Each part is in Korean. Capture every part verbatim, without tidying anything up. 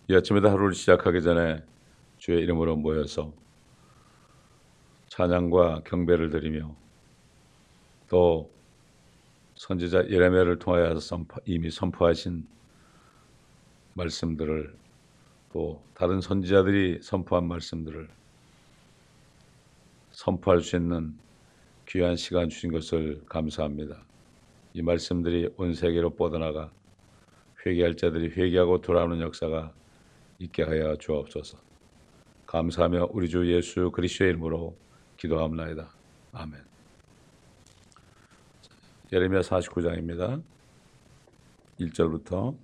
이 아침에도 하루를 시작하기 전에 주의 이름으로 모여서 찬양과 경배를 드리며 또 선지자 예레미야를 통하여 선포, 이미 선포하신 말씀들을 또 다른 선지자들이 선포한 말씀들을 선포할 수 있는 귀한 시간 주신 것을 감사합니다. 이 말씀들이 온 세계로 뻗어나가 회개할 자들이 회개하고 돌아오는 역사가 있게 하여 주옵소서. 감사하며 우리 주 예수 그리스도의 이름으로 기도합나이다. 아멘. 예레미야 사십구 장입니다. 일 절부터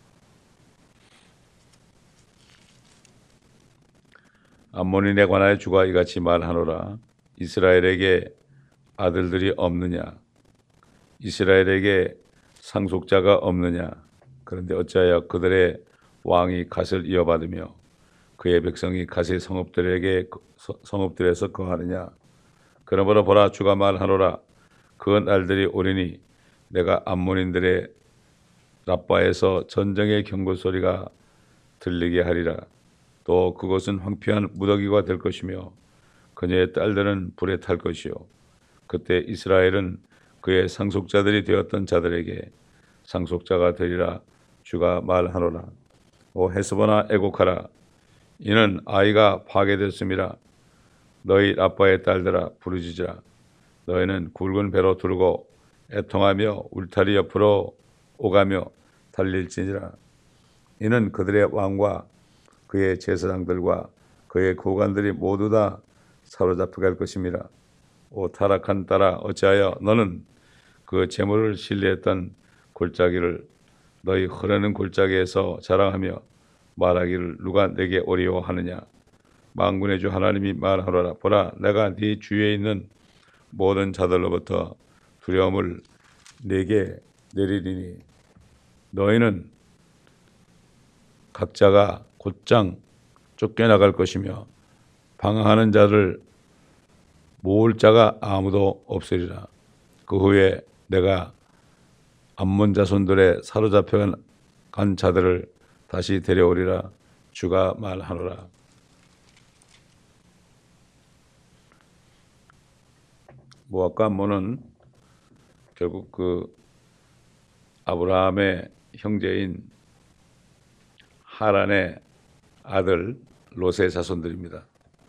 암몬인에 관하여 주가 이같이 말하노라. 이스라엘에게 아들들이 없느냐? 이스라엘에게 상속자가 없느냐? 그런데 어찌하여 그들의 왕이 갓을 이어받으며 그의 백성이 갓의 성읍들에게 성읍들에서 거하느냐? 그러므로 보라, 주가 말하노라. 그 날들이 오리니 내가 암몬인들의 랍바에서 전쟁의 경고 소리가 들리게 하리라. 또 그것은 황폐한 무더기가 될 것이며 그녀의 딸들은 불에 탈 것이요 그때 이스라엘은 그의 상속자들이 되었던 자들에게 상속자가 되리라. 주가 말하노라. 오 헤스보나 애곡하라. 이는 아이가 파괴됐음이라. 너희 랍바의 딸들아 부르짖으라. 너희는 굵은 배로 두르고 애통하며 울타리 옆으로 오가며 달릴지니라. 이는 그들의 왕과 그의 제사장들과 그의 고관들이 모두 다 사로잡혀갈 것입니다. 오 타락한 딸아, 어찌하여 너는 그 재물을 신뢰했던 골짜기를 너희 흐르는 골짜기에서 자랑하며 말하기를 누가 내게 오리오 하느냐? 만군의 주 하나님이 말하노라. 보라, 내가 네 주위에 있는 모든 자들로부터 두려움을 내게 내리리니 너희는 각자가 곧장 쫓겨나갈 것이며 방황하는 자를 모을 자가 아무도 없으리라. 그 후에 내가 암몬 자손들의 사로잡혀간 자들을 다시 데려오리라. 주가 말하노라. 모압과 암몬은 결국 그 아브라함의 형제인 하란의 아들 롯의 자손들입니다.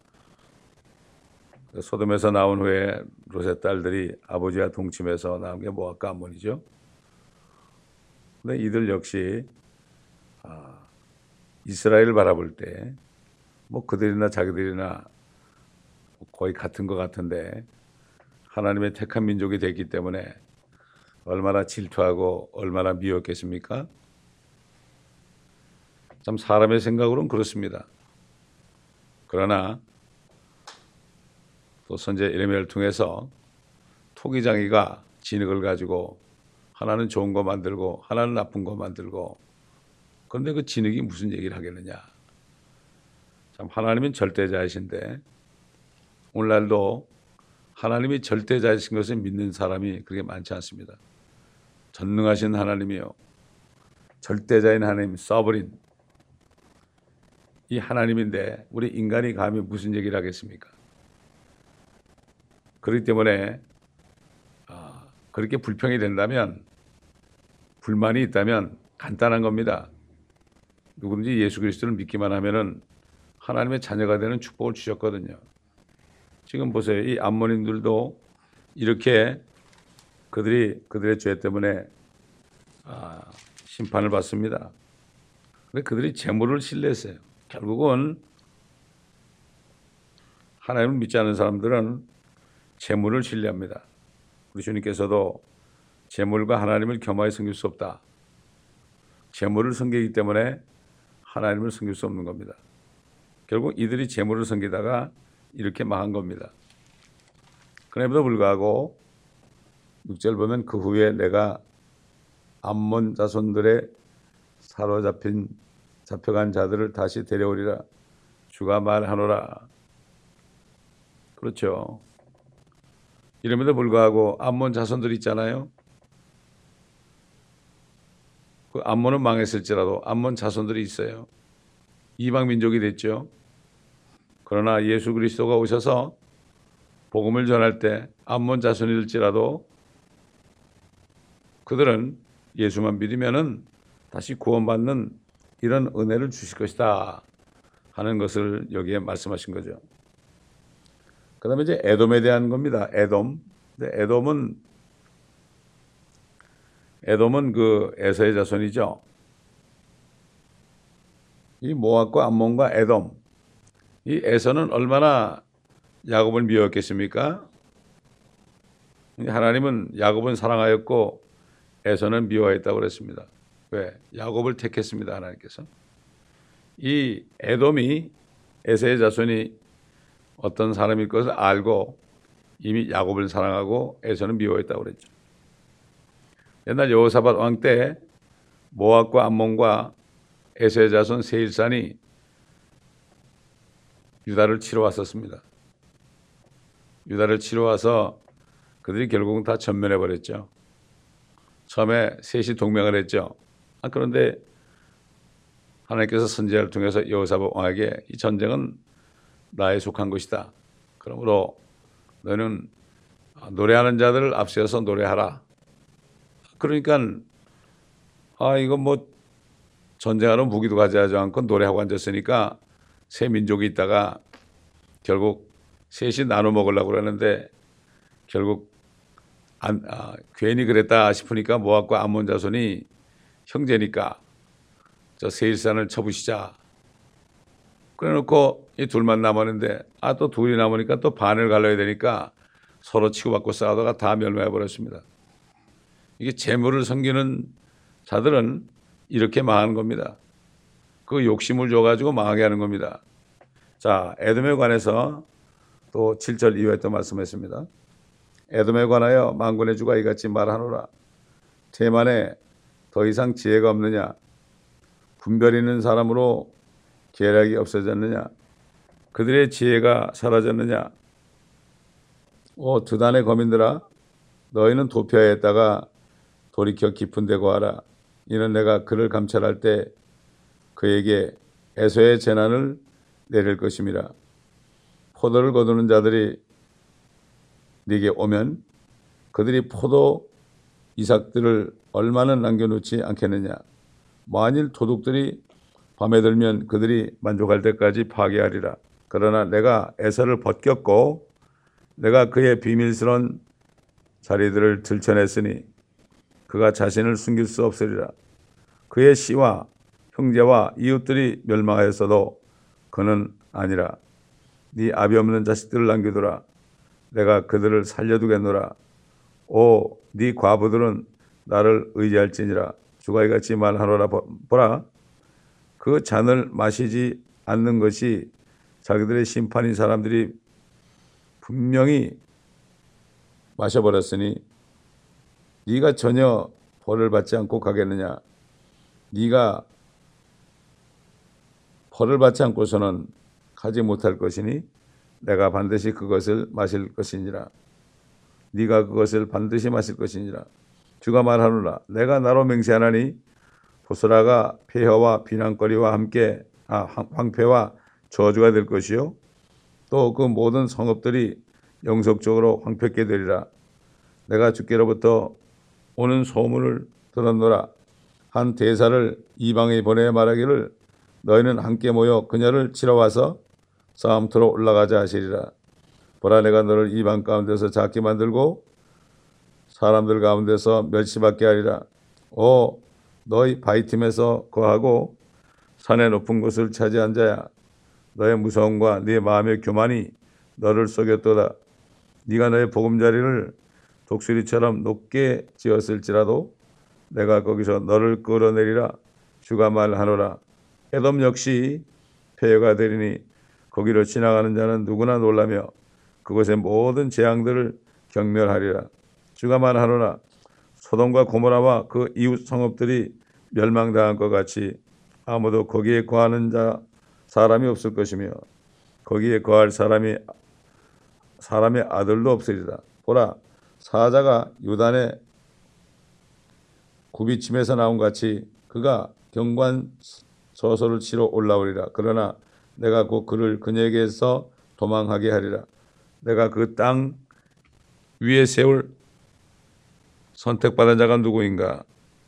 소돔에서 나온 후에 롯의 딸들이 아버지와 동침해서 나온 게 모압과 암몬이죠. 근데 이들 역시 아, 이스라엘을 바라볼 때 뭐 그들이나 자기들이나 거의 같은 것 같은데 하나님의 택한 민족이 됐기 때문에 얼마나 질투하고 얼마나 미웠겠습니까? 참 사람의 생각으로는 그렇습니다. 그러나 또 선지자 예레미야를 통해서 토기장이가 진흙을 가지고 하나는 좋은 거 만들고 하나는 나쁜 거 만들고 그런데 그 진흙이 무슨 얘기를 하겠느냐. 참 하나님은 절대자이신데 오늘날도 하나님이 절대자이신 것을 믿는 사람이 그렇게 많지 않습니다. 전능하신 하나님이요 절대자인 하나님 서브린 이 하나님인데 우리 인간이 감히 무슨 얘기를 하겠습니까? 그렇기 때문에 아, 그렇게 불평이 된다면 불만이 있다면 간단한 겁니다. 누구든지 예수 그리스도를 믿기만 하면은 하나님의 자녀가 되는 축복을 주셨거든요. 지금 보세요. 이 암몬인들도 이렇게 그들이 그들의 죄 때문에 아, 심판을 받습니다. 근데 그들이 재물을 신뢰했어요. 결국은 하나님을 믿지 않는 사람들은 재물을 신뢰합니다. 우리 주님께서도 재물과 하나님을 겸하여 섬길 수 없다. 재물을 섬기기 때문에 하나님을 섬길 수 없는 겁니다. 결국 이들이 재물을 섬기다가 이렇게 망한 겁니다. 그럼에도 불구하고 육 절 보면 그 후에 내가 암몬 자손들의 사로잡힌 잡혀간 자들을 다시 데려오리라. 주가 말하노라. 그렇죠. 이름에도 불구하고 암몬 자손들 있잖아요. 그 암몬은 망했을지라도 암몬 자손들이 있어요. 이방 민족이 됐죠. 그러나 예수 그리스도가 오셔서 복음을 전할 때 암몬 자손일지라도 그들은 예수만 믿으면은 다시 구원받는 이런 은혜를 주실 것이다 하는 것을 여기에 말씀하신 거죠. 그 다음에 이제 에돔에 대한 겁니다. 에돔. 근데 에돔은 에돔은 그 에서의 자손이죠. 이 모압과 암몬과 에돔. 이 에서는 얼마나 야곱을 미워했겠습니까? 하나님은 야곱은 사랑하였고 에서는 미워했다고 그랬습니다. 왜? 야곱을 택했습니다. 하나님께서. 이 에돔이 에서의 자손이 어떤 사람일 것을 알고 이미 야곱을 사랑하고 에서는 미워했다고 그랬죠. 옛날 여호사밧 왕 때 모압과 암몬과 에서의 자손 세일산이 유다를 치러 왔었습니다. 유다를 치러 와서 그들이 결국은 다 전멸해 버렸죠. 처음에 셋이 동맹을 했죠. 아, 그런데 하나님께서 선지자를 통해서 여호사밧 왕에게 이 전쟁은 나에 속한 것이다. 그러므로 너는 노래하는 자들을 앞세워서 노래하라. 그러니까 아 이건 뭐 전쟁하러 무기도 가져가지 않고 노래하고 앉았으니까 세 민족이 있다가 결국 셋이 나눠 먹으려고 그러는데 결국 안, 아, 괜히 그랬다 싶으니까 모압과 암몬 자손이 형제니까 저 세일산을 쳐부시자. 그래놓고 이 둘만 남았는데 아 또 둘이 남으니까 또 반을 갈라야 되니까 서로 치고받고 싸우다가 다 멸망해 버렸습니다. 이게 재물을 섬기는 자들은 이렇게 망하는 겁니다. 그 욕심을 줘가지고 망하게 하는 겁니다. 자, 에돔에 관해서 또 칠 절 이후에 또 말씀했습니다. 에돔에 관하여 만군의 주가 이같이 말하노라. 테만에 더 이상 지혜가 없느냐? 분별 있는 사람으로 계략이 없어졌느냐? 그들의 지혜가 사라졌느냐? 오 두단의 거민들아, 너희는 도피하였다가 돌이켜 깊은 데 거하라. 이는 내가 그를 감찰할 때 그에게 에서의 재난을 내릴 것임이라. 포도를 거두는 자들이 네게 오면 그들이 포도 이삭들을 얼마나 남겨놓지 않겠느냐. 만일 도둑들이 밤에 들면 그들이 만족할 때까지 파괴하리라. 그러나 내가 에서를 벗겼고 내가 그의 비밀스러운 자리들을 들춰냈으니 그가 자신을 숨길 수 없으리라. 그의 씨와 형제와 이웃들이 멸망하였어도 그는 아니라. 네 아비 없는 자식들을 남겨두라. 내가 그들을 살려두겠노라. 오, 네 과부들은 나를 의지할지니라. 주가 이같이 말하노라. 보라, 그 잔을 마시지 않는 것이 자기들의 심판인 사람들이 분명히 마셔버렸으니 네가 전혀 벌을 받지 않고 가겠느냐. 네가 벌을 받지 않고서는 가지 못할 것이니 내가 반드시 그것을 마실 것이니라. 네가 그것을 반드시 마실 것이니라. 주가 말하노라. 내가 나로 맹세하나니 보스라가 폐허와 비난거리와 함께 아, 황폐와 저주가 될 것이요 또 그 모든 성읍들이 영속적으로 황폐케 되리라. 내가 주께로부터 오는 소문을 들었노라. 한 대사를 이방에 보내 말하기를 너희는 함께 모여 그녀를 치러 와서 싸움터로 올라가자 하시리라. 보라, 내가 너를 이방 가운데서 작게 만들고 사람들 가운데서 멸시받게 하리라. 오, 너희 바위틈에서 거하고 산의 높은 곳을 차지한 자야. 너의 무서움과 네 마음의 교만이 너를 속였도다. 네가 너의 보금자리를 독수리처럼 높게 지었을지라도 내가 거기서 너를 끌어내리라. 주가 말하노라. 에돔 역시 폐허가 되리니 거기로 지나가는 자는 누구나 놀라며 그곳의 모든 재앙들을 경멸하리라. 주가 말하노라. 소돔과 고모라와 그 이웃 성읍들이 멸망당한 것 같이 아무도 거기에 거하는 자 사람이 없을 것이며 거기에 거할 사람이 사람의 아들도 없으리라. 보라, 사자가 유단의 굽이침에서 나온 같이 그가 경관 저소를 치러 올라오리라. 그러나 내가 곧 그를 그녀에게서 도망하게 하리라. 내가 그 땅 위에 세울 선택받은 자가 누구인가?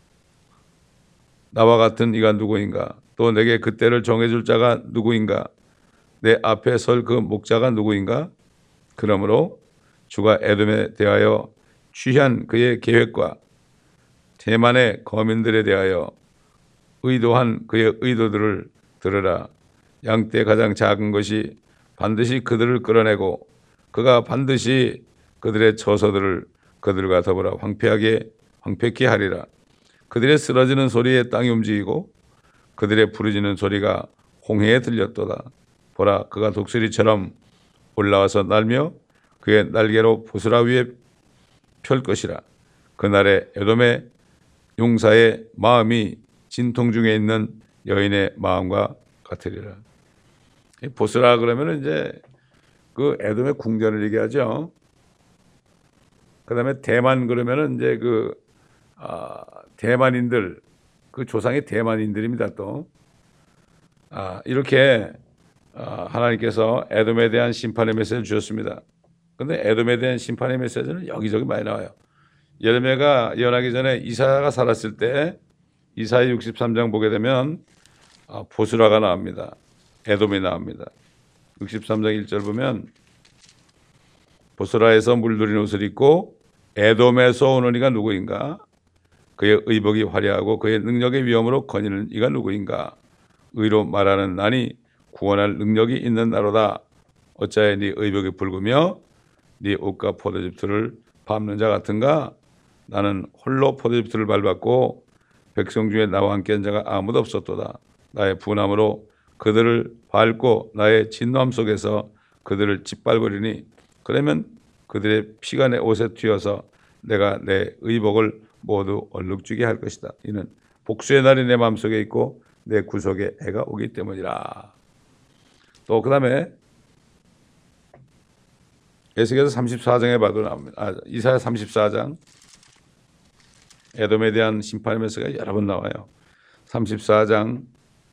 나와 같은 이가 누구인가? 또 내게 그때를 정해줄 자가 누구인가? 내 앞에 설 그 목자가 누구인가? 그러므로 주가 에돔에 대하여 취한 그의 계획과 대만의 거민들에 대하여 의도한 그의 의도들을 들으라. 양떼 가장 작은 것이 반드시 그들을 끌어내고 그가 반드시 그들의 처소들을 그들과 더불어 황폐하게 황폐케 하리라. 그들의 쓰러지는 소리에 땅이 움직이고 그들의 부르짖는 소리가 홍해에 들렸도다. 보라, 그가 독수리처럼 올라와서 날며 그의 날개로 보스라 위에 펼 것이라. 그날에 에돔의 용사의 마음이 진통 중에 있는 여인의 마음과 같으리라. 보스라 그러면 이제 그 에돔의 궁전을 얘기하죠. 그 다음에 대만 그러면은 이제 그 아, 대만인들, 그 조상이 대만인들입니다. 또 아, 이렇게 아, 하나님께서 에돔에 대한 심판의 메시지를 주셨습니다. 그런데 에돔에 대한 심판의 메시지는 여기저기 많이 나와요. 예레미야가 예언하기 전에 이사야가 살았을 때 이사야 육십삼 장 보게 되면 아, 보스라가 나옵니다. 에돔이 나옵니다. 육십삼 장 일 절 보면 보스라에서 물들인 옷을 입고 에돔에서 오는 이가 누구인가? 그의 의복이 화려하고 그의 능력의 위엄으로 거니는 이가 누구인가? 의로 말하는 나니 구원할 능력이 있는 나로다. 어찌하여 네 의복이 붉으며 네 옷과 포도즙들을 밟는 자 같은가? 나는 홀로 포도즙들을 밟았고 백성 중에 나와 함께 한 자가 아무도 없었도다. 나의 분함으로 그들을 밟고 나의 진노함 속에서 그들을 짓밟으리니 그러면 그들의 피가 내 옷에 튀어서 내가 내 의복을 모두 얼룩지게 할 것이다. 이는 복수의 날이 내 마음속에 있고 내 구속에 해가 오기 때문이라. 또 그 다음에 에스겔서 삼십사 장에 봐도 나옵니다. 아, 이사야 삼십사 장 에돔에 대한 심판의 메시지가 여러 번 나와요. 삼십사 장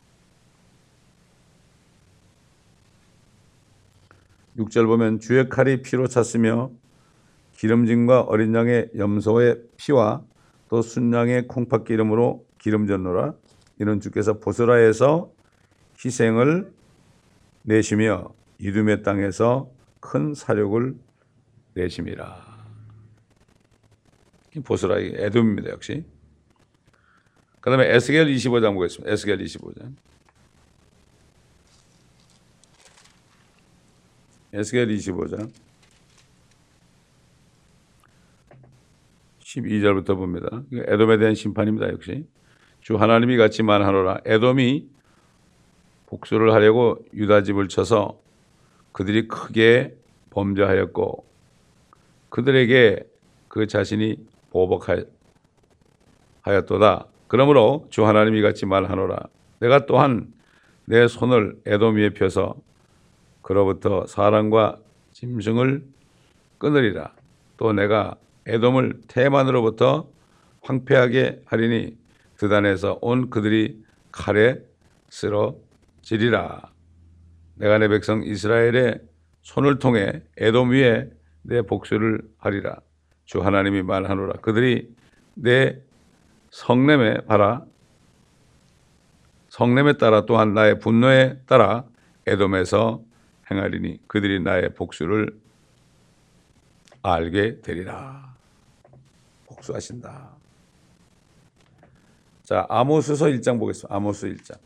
육 절 보면 주의 칼이 피로 찼으며 기름짐과 어린 양의 염소의 피와 또 순양의 콩팥 기름으로 기름졌노라. 이는 주께서 보스라에서 희생을 내시며 이둠의 땅에서 큰 사력을 내심이라. 보스라 에돔입니다. 역시. 그 다음에 에스겔 이십오 장 보겠습니다. 에스겔 이십오 장. 에스겔 이십오 장 십이 절부터 봅니다. 에돔에 대한 심판입니다. 역시 주 하나님이 같이 말하노라. 에돔이 복수를 하려고 유다 집을 쳐서 그들이 크게 범죄하였고 그들에게 그 자신이 보복하였도다. 그러므로 주 하나님이 같이 말하노라. 내가 또한 내 손을 에돔 위에 펴서 그로부터 사람과 짐승을 끊으리라. 또 내가 에돔을 테만으로부터 황폐하게 하리니 드단에서 온 그들이 칼에 쓰러지리라. 내가 내 백성 이스라엘의 손을 통해 에돔 위에 내 복수를 하리라. 주 하나님이 말하노라. 그들이 내 성냄에 따라 성냄에 따라 또한 나의 분노에 따라 에돔에서 행하리니 그들이 나의 복수를 알게 되리라. 복수하신다. 자, 아모스서 일 장 보겠습니다. 아모스 일 장.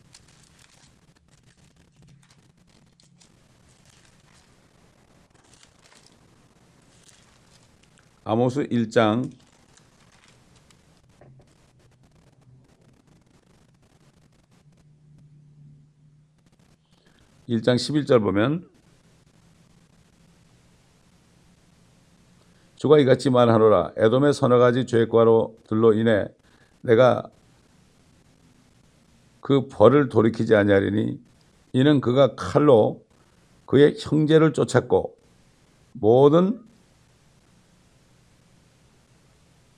아모스 일 장 일 장 십일 절 보면 주가 이같이 말하노라. 에돔의 서너 가지 죄과로들로 인해 내가 그 벌을 돌이키지 아니하리니 이는 그가 칼로 그의 형제를 쫓았고 모든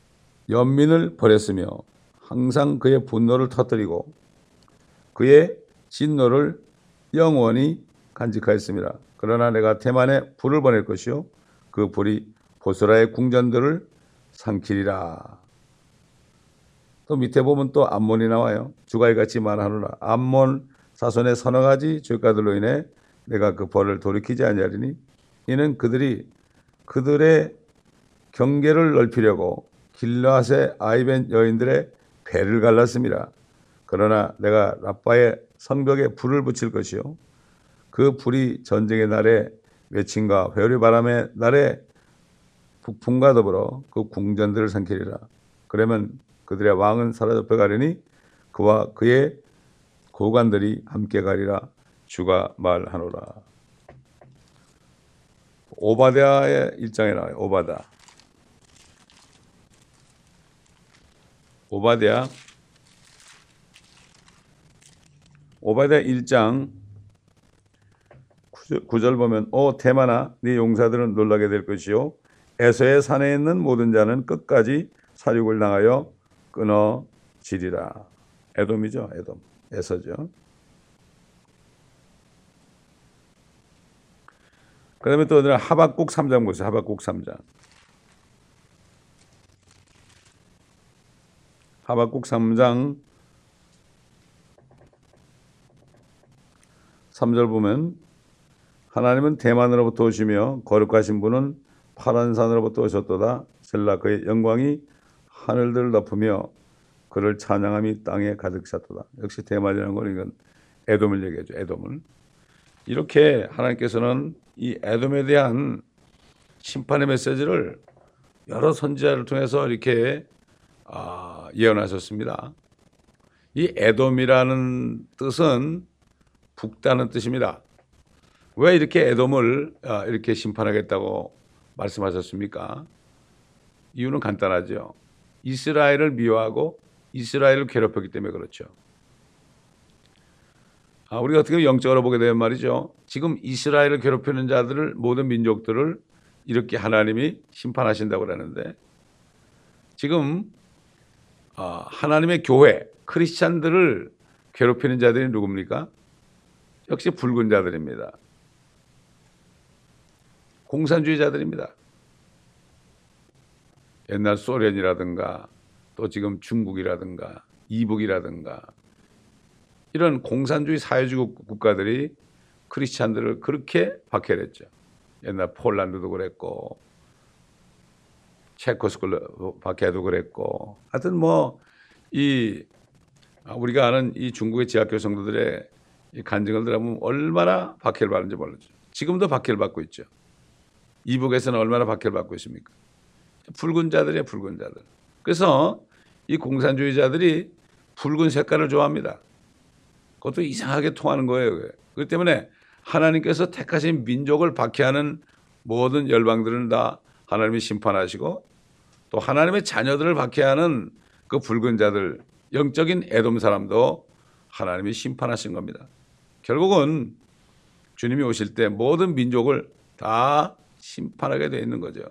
연민을 버렸으며 항상 그의 분노를 터뜨리고 그의 진노를 영원히 간직하였습니다. 그러나 내가 대만에 불을 보낼 것이요 그 불이 보스라의 궁전들을 삼키리라. 또 밑에 보면 또 암몬이 나와요. 주가 이같이 말하노라. 암몬 사손의 서너 가지 죄가들로 인해 내가 그 벌을 돌이키지 아니하리니 이는 그들이 그들의 경계를 넓히려고 길르앗의 아이벤 여인들의 배를 갈랐습니다. 그러나 내가 라빠의 성벽에 불을 붙일 것이요 그 불이 전쟁의 날에 외침과 회오리 바람의 날에 북풍과 더불어 그 궁전들을 삼키리라. 그러면 그들의 왕은 사라져 가리니 그와 그의 고관들이 함께 가리라. 주가 말하노라. 오바댜의 일장에 나와요. 오바댜. 오바댜. 오바댜 일 장 구 절 보면 오 대만아 네 용사들은 놀라게 될 것이요 에서의 산에 있는 모든 자는 끝까지 사륙을 당하여 끊어지리라. 에돔이죠. 에돔. 에서죠. 그 다음에 또 하박국 삼 장 보세요. 하박국 삼 장. 하박국 삼 장 삼 절 보면 하나님은 대만으로부터 오시며 거룩하신 분은 파란 산으로부터 오셨도다. 셀라 그의 영광이 하늘들을 덮으며 그를 찬양함이 땅에 가득 찼도다. 역시 대만이라는 건 이건 에돔을 얘기하죠. 에돔을. 이렇게 하나님께서는 이 에돔에 대한 심판의 메시지를 여러 선지자를 통해서 이렇게 아, 예언하셨습니다. 이 에돔이라는 뜻은 북다는 뜻입니다. 왜 이렇게 에돔을 아, 이렇게 심판하겠다고 말씀하셨습니까? 이유는 간단하죠. 이스라엘을 미워하고 이스라엘을 괴롭혔기 때문에 그렇죠. 아, 우리가 어떻게 영적으로 보게 되면 말이죠. 지금 이스라엘을 괴롭히는 자들을 모든 민족들을 이렇게 하나님이 심판하신다고 그러는데 지금 어, 하나님의 교회 크리스찬들을 괴롭히는 자들이 누굽니까? 역시 붉은 자들입니다. 공산주의자들입니다. 옛날 소련이라든가 또 지금 중국이라든가 이북이라든가 이런 공산주의 사회주의 국가들이 크리스찬들을 그렇게 박해했죠. 옛날 폴란드도 그랬고 체코스로바키아도 그랬고 하여튼 뭐 이 우리가 아는 이 중국의 지하교 성도들의 이 간증을 들어보면 얼마나 박해를 받는지 모르죠. 지금도 박해를 받고 있죠. 이북에서는 얼마나 박해를 받고 있습니까? 붉은 자들이에요. 붉은 자들. 그래서 이 공산주의자들이 붉은 색깔을 좋아합니다. 그것도 이상하게 통하는 거예요. 그렇기 때문에 하나님께서 택하신 민족을 박해하는 모든 열방들은 다 하나님이 심판하시고 또 하나님의 자녀들을 박해하는 그 붉은 자들, 영적인 에돔 사람도 하나님이 심판하신 겁니다. 결국은 주님이 오실 때 모든 민족을 다 심판하게 되어 있는 거죠.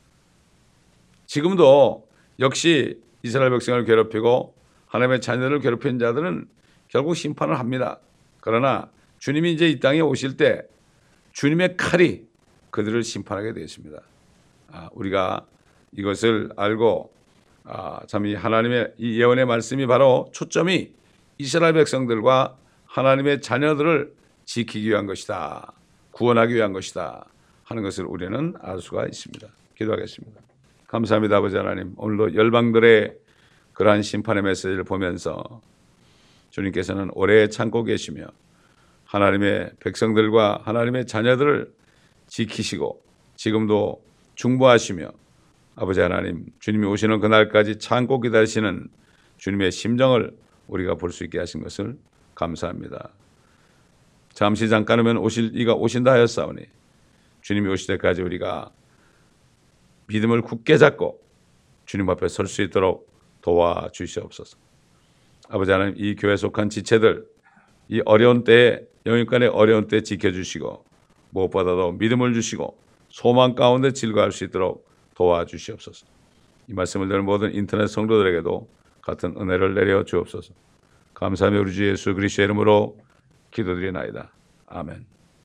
지금도 역시 이스라엘 백성을 괴롭히고 하나님의 자녀들을 괴롭히는 자들은 결국 심판을 합니다. 그러나 주님이 이제 이 땅에 오실 때 주님의 칼이 그들을 심판하게 되었습니다. 아, 우리가 이것을 알고 아, 참 이 하나님의 이 예언의 말씀이 바로 초점이 이스라엘 백성들과 하나님의 자녀들을 지키기 위한 것이다. 구원하기 위한 것이다 하는 것을 우리는 알 수가 있습니다. 기도하겠습니다. 감사합니다. 아버지 하나님, 오늘도 열방들의 그러한 심판의 메시지를 보면서 주님께서는 오래 참고 계시며 하나님의 백성들과 하나님의 자녀들을 지키시고 지금도 중보하시며 아버지 하나님, 주님이 오시는 그날까지 참고 기다리시는 주님의 심정을 우리가 볼 수 있게 하신 것을 감사합니다. 잠시 잠깐 후면 오실 이가 오신다 하였사오니 주님이 오실 때까지 우리가 믿음을 굳게 잡고 주님 앞에 설 수 있도록 도와주시옵소서. 아버지 하나님, 이 교회에 속한 지체들 이 어려운 때에 영육간의 어려운 때 지켜주시고 무엇보다도 믿음을 주시고 소망 가운데 즐거워할 수 있도록 도와주시옵소서. 이 말씀을 들은 모든 인터넷 성도들에게도 같은 은혜를 내려 주옵소서. 감사하며 우리 주 예수 그리스도의 이름으로 기도드리나이다. 아멘.